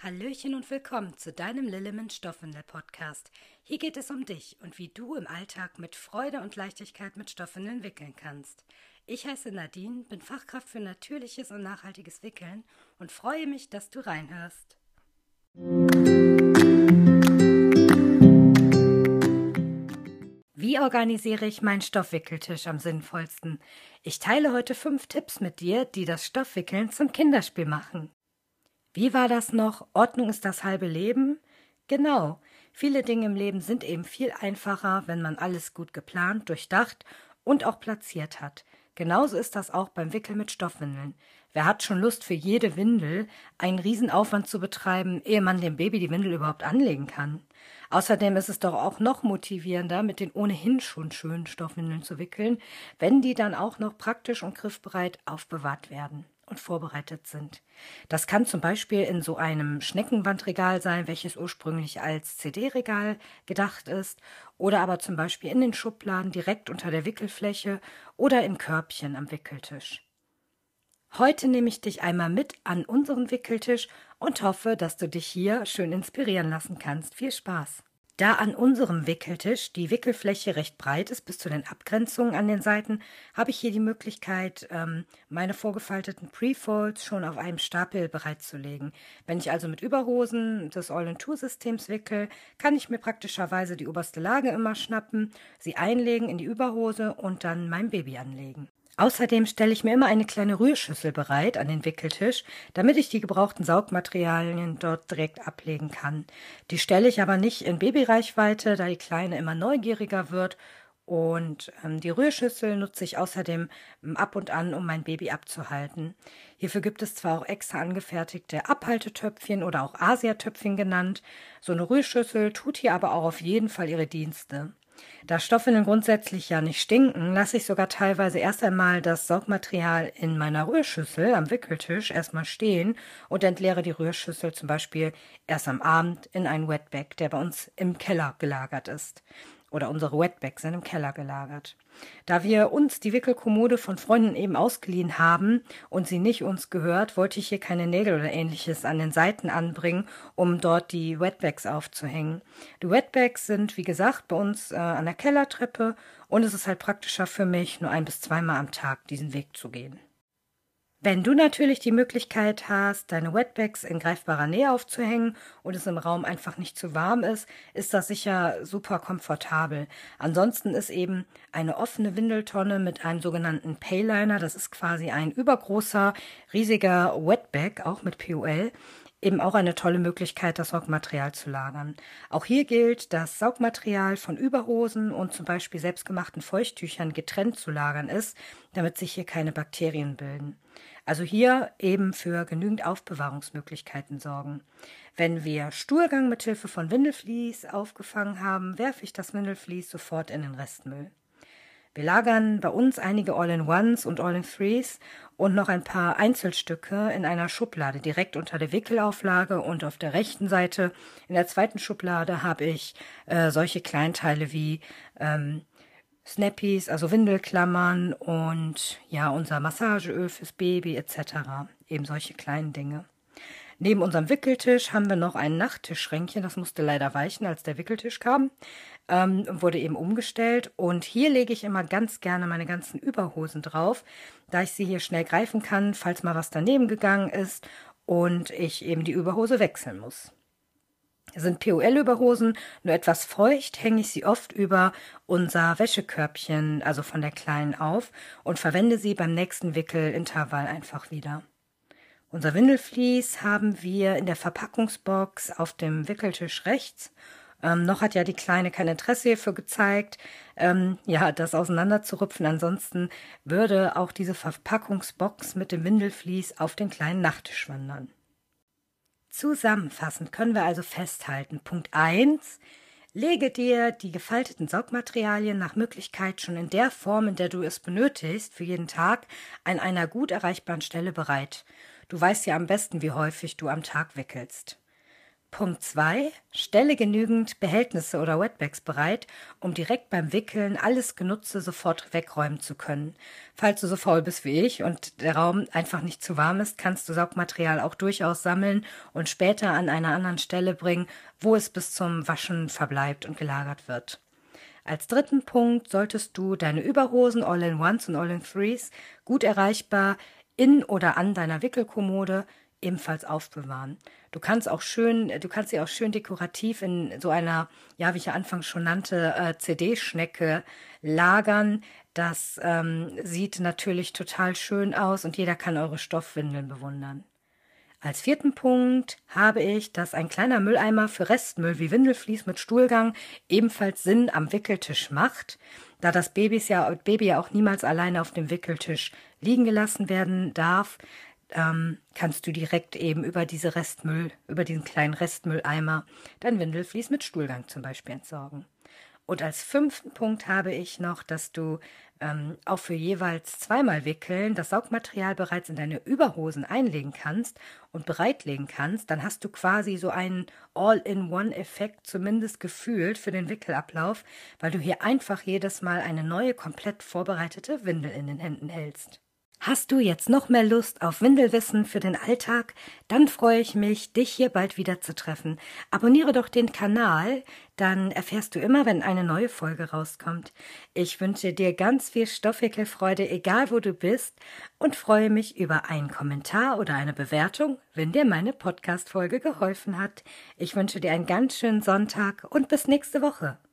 Hallöchen und willkommen zu deinem Lilleman Stoffwindel-Podcast. Hier geht es um dich und wie du im Alltag mit Freude und Leichtigkeit mit Stoffwindeln wickeln kannst. Ich heiße Nadine, bin Fachkraft für natürliches und nachhaltiges Wickeln und freue mich, dass du reinhörst. Wie organisiere ich meinen Stoffwickeltisch am sinnvollsten? Ich teile heute 5 Tipps mit dir, die das Stoffwickeln zum Kinderspiel machen. Wie war das noch? Ordnung ist das halbe Leben? Genau. Viele Dinge im Leben sind eben viel einfacher, wenn man alles gut geplant, durchdacht und auch platziert hat. Genauso ist das auch beim Wickeln mit Stoffwindeln. Wer hat schon Lust, für jede Windel einen Riesenaufwand zu betreiben, ehe man dem Baby die Windel überhaupt anlegen kann? Außerdem ist es doch auch noch motivierender, mit den ohnehin schon schönen Stoffwindeln zu wickeln, wenn die dann auch noch praktisch und griffbereit aufbewahrt werden und vorbereitet sind. Das kann zum Beispiel in so einem Schneckenwandregal sein, welches ursprünglich als CD-Regal gedacht ist, oder aber zum Beispiel in den Schubladen direkt unter der Wickelfläche oder im Körbchen am Wickeltisch. Heute nehme ich dich einmal mit an unseren Wickeltisch und hoffe, dass du dich hier schön inspirieren lassen kannst. Viel Spaß! Da an unserem Wickeltisch die Wickelfläche recht breit ist, bis zu den Abgrenzungen an den Seiten, habe ich hier die Möglichkeit, meine vorgefalteten Pre-Folds schon auf einem Stapel bereitzulegen. Wenn ich also mit Überhosen des All-in-Two-Systems wickel, kann ich mir praktischerweise die oberste Lage immer schnappen, sie einlegen in die Überhose und dann mein Baby anlegen. Außerdem stelle ich mir immer eine kleine Rührschüssel bereit an den Wickeltisch, damit ich die gebrauchten Saugmaterialien dort direkt ablegen kann. Die stelle ich aber nicht in Babyreichweite, da die Kleine immer neugieriger wird. Und die Rührschüssel nutze ich außerdem ab und an, um mein Baby abzuhalten. Hierfür gibt es zwar auch extra angefertigte Abhaltetöpfchen oder auch Asiatöpfchen genannt. So eine Rührschüssel tut hier aber auch auf jeden Fall ihre Dienste. Da Stoffwindeln grundsätzlich ja nicht stinken, lasse ich sogar teilweise erst einmal das Saugmaterial in meiner Rührschüssel am Wickeltisch erstmal stehen und entleere die Rührschüssel zum Beispiel erst am Abend in einen Wetbag, der bei uns im Keller gelagert ist. Oder unsere Wetbags sind im Keller gelagert. Da wir uns die Wickelkommode von Freunden eben ausgeliehen haben und sie nicht uns gehört, wollte ich hier keine Nägel oder ähnliches an den Seiten anbringen, um dort die Wetbags aufzuhängen. Die Wetbags sind, wie gesagt, bei uns an der Kellertreppe und es ist halt praktischer für mich, nur 1- bis 2-mal am Tag diesen Weg zu gehen. Wenn du natürlich die Möglichkeit hast, deine Wetbags in greifbarer Nähe aufzuhängen und es im Raum einfach nicht zu warm ist, ist das sicher super komfortabel. Ansonsten ist eben eine offene Windeltonne mit einem sogenannten Payliner, das ist quasi ein übergroßer, riesiger Wetbag, auch mit POL, eben auch eine tolle Möglichkeit, das Saugmaterial zu lagern. Auch hier gilt, das Saugmaterial von Überhosen und zum Beispiel selbstgemachten Feuchttüchern getrennt zu lagern ist, damit sich hier keine Bakterien bilden. Also hier eben für genügend Aufbewahrungsmöglichkeiten sorgen. Wenn wir Stuhlgang mit Hilfe von Windelflies aufgefangen haben, werfe ich das Windelflies sofort in den Restmüll. Wir lagern bei uns einige All-in-Ones und All-in-Threes und noch ein paar Einzelstücke in einer Schublade direkt unter der Wickelauflage und auf der rechten Seite in der zweiten Schublade habe ich solche Kleinteile wie Snappies, also Windelklammern und ja, unser Massageöl fürs Baby etc. Eben solche kleinen Dinge. Neben unserem Wickeltisch haben wir noch ein Nachttischschränkchen, das musste leider weichen, als der Wickeltisch kam, wurde eben umgestellt und hier lege ich immer ganz gerne meine ganzen Überhosen drauf, da ich sie hier schnell greifen kann, falls mal was daneben gegangen ist und ich eben die Überhose wechseln muss. Sind POL-Überhosen nur etwas feucht, hänge ich sie oft über unser Wäschekörbchen, also von der Kleinen, auf und verwende sie beim nächsten Wickelintervall einfach wieder. Unser Windelflies haben wir in der Verpackungsbox auf dem Wickeltisch rechts. Noch hat ja die Kleine kein Interesse hierfür gezeigt, das auseinanderzurupfen. Ansonsten würde auch diese Verpackungsbox mit dem Windelflies auf den kleinen Nachttisch wandern. Zusammenfassend können wir also festhalten. Punkt 1. Lege dir die gefalteten Saugmaterialien nach Möglichkeit schon in der Form, in der du es benötigst, für jeden Tag an einer gut erreichbaren Stelle bereit. Du weißt ja am besten, wie häufig du am Tag wickelst. Punkt 2. Stelle genügend Behältnisse oder Wetbags bereit, um direkt beim Wickeln alles Genutzte sofort wegräumen zu können. Falls du so faul bist wie ich und der Raum einfach nicht zu warm ist, kannst du Saugmaterial auch durchaus sammeln und später an einer anderen Stelle bringen, wo es bis zum Waschen verbleibt und gelagert wird. Als dritten Punkt solltest du deine Überhosen, All-in-Ones und All-in-Threes gut erreichbar in oder an deiner Wickelkommode ebenfalls aufbewahren. Du kannst sie auch schön dekorativ in so einer, ja, wie ich ja anfangs schon nannte, CD-Schnecke lagern. Das sieht natürlich total schön aus und jeder kann eure Stoffwindeln bewundern. Als vierten Punkt habe ich, dass ein kleiner Mülleimer für Restmüll wie Windelflies mit Stuhlgang ebenfalls Sinn am Wickeltisch macht, da das Baby ja auch niemals alleine auf dem Wickeltisch liegen gelassen werden darf. Kannst du direkt eben über diesen kleinen Restmülleimer dein Windelflies mit Stuhlgang zum Beispiel entsorgen. Und als fünften Punkt habe ich noch, dass du auch für jeweils zweimal Wickeln das Saugmaterial bereits in deine Überhosen einlegen kannst und bereitlegen kannst. Dann hast du quasi so einen All-in-One-Effekt zumindest gefühlt für den Wickelablauf, weil du hier einfach jedes Mal eine neue, komplett vorbereitete Windel in den Händen hältst. Hast du jetzt noch mehr Lust auf Windelwissen für den Alltag? Dann freue ich mich, dich hier bald wieder zu treffen. Abonniere doch den Kanal, dann erfährst du immer, wenn eine neue Folge rauskommt. Ich wünsche dir ganz viel Stoffwickelfreude, egal wo du bist, und freue mich über einen Kommentar oder eine Bewertung, wenn dir meine Podcast-Folge geholfen hat. Ich wünsche dir einen ganz schönen Sonntag und bis nächste Woche.